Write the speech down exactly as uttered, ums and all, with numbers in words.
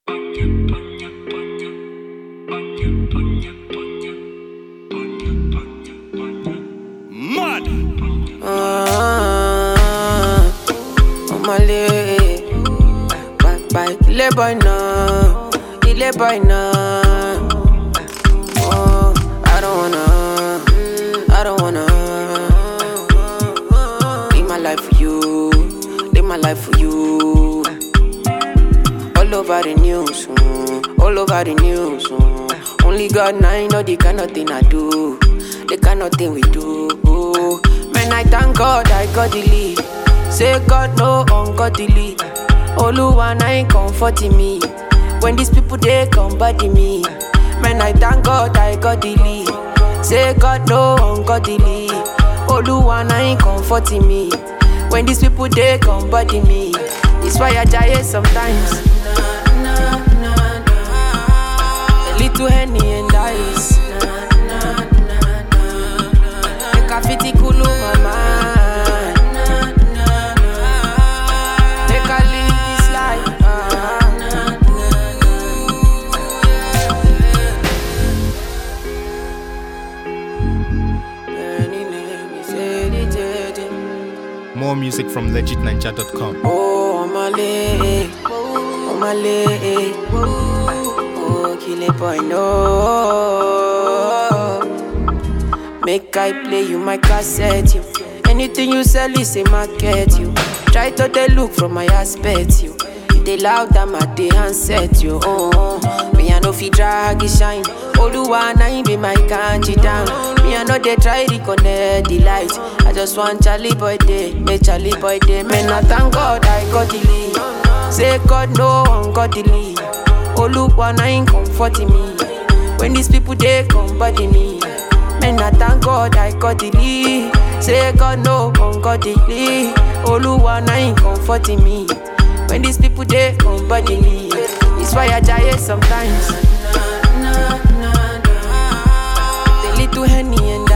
Mad. Ah, on my leg. Bye bye, ile boy now, ile boy now. Oh, I don't wanna, I don't wanna live my life for you, live my life for you. All over the news, mm, all over the news. Mm. Only God now know the kind of thing I do, the kind of thing we do. Oh, man, I thank God I got the lead. Say God no ungodly. Oluwa na ain't comforting me. When these people they come body me. Man, I thank God I got the lead. Say God no ungodly. Oluwa na ain't comforting me. When these people they come body me. It's why I die sometimes. A little Henny and ice. Make a fitty cool my mind. Make a live this life. More music from legit ninja dot com. Oh, I'm a leg. Oh, my leg. Oh, kill it, boy, no. Make I play you my cassette, you. Anything you sell is a market, you. Try to they look from my aspect, you. If they loud, I'm at the handset, you. Oh, oh. Me, I know fi drag it shine. Oluwa na him be my kanji down. Me, I know they try to connect the light. I just want Charlie boy day, make Charlie boy day. Man, I thank God I got the lead. Say God no ungodly. Oluwa na him comforting me. When these people they come body me. Man, I thank God I got the lead. Say God no ungodly. Oluwa na him comforting me. When these people they come body me. It's why I die sometimes. The little Henny and